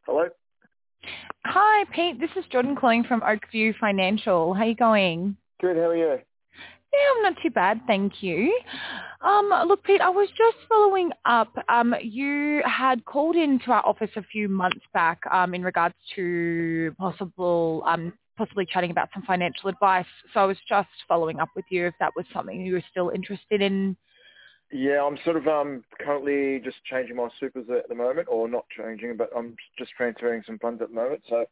Hello? Hi, Pete. This is Jordan calling from Oakview Financial. How you going? Good, how are you? Yeah, I'm not too bad, thank you. Look, Pete, I was just following up. You had called into our office a few months back in regards to possibly chatting about some financial advice. So I was just following up with you if that was something you were still interested in. Yeah, I'm sort of currently just changing my supers at the moment, or not changing, but I'm just transferring some funds at the moment. So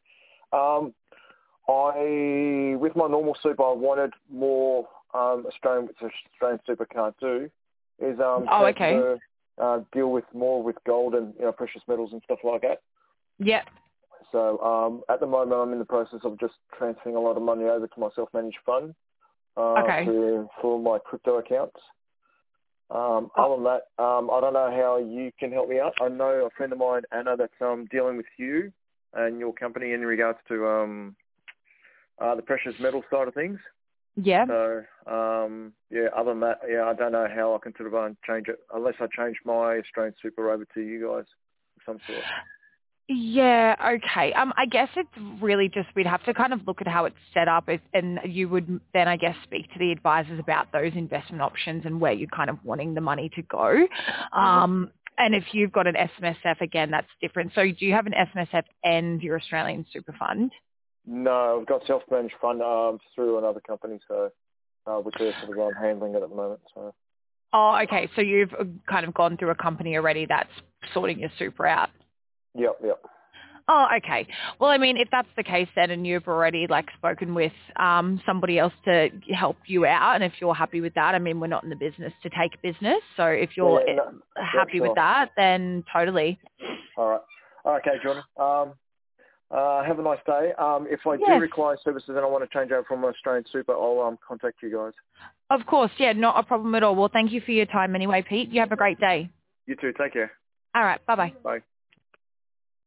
with my normal super, I wanted more Australian, which Australian super can't do, is Oh, okay. transfer, deal with more with gold and precious metals and stuff like that. Yep. So at the moment, I'm in the process of just transferring a lot of money over to my self-managed fund Okay. for my crypto accounts. Oh, Other than that, I don't know how you can help me out. I know a friend of mine, Anna, that's dealing with you and your company in regards to the precious metal side of things. yeah. So, other than that, I don't know how I can sort of change it unless I change my Australian super over to you guys of some sort. Yeah, okay. I guess it's really just we'd have to kind of look at how it's set up, and you would then, I guess, speak to the advisors about those investment options and where you're kind of wanting the money to go. hmm And if you've got an SMSF, again, that's different. So do you have an SMSF and your Australian super fund? No, I've got self-managed fund through another company, so which they're sort of handling it at the moment. So, Oh, okay. So you've kind of gone through a company already that's sorting your super out. yep. Oh, okay. Well, I mean, if that's the case then and you've already spoken with somebody else to help you out and if you're happy with that, I mean, we're not in the business to take business. So if Yeah, you're no, yep, happy with sure. that, then totally. All right. Okay, Jordan. Have a nice day. If I do Yes, require services and I want to change over from Australian Super, I'll contact you guys. of course. Yeah, not a problem at all. Well, thank you for your time anyway, Pete. You have a great day. You too. Take care. All right. Bye-bye. Bye.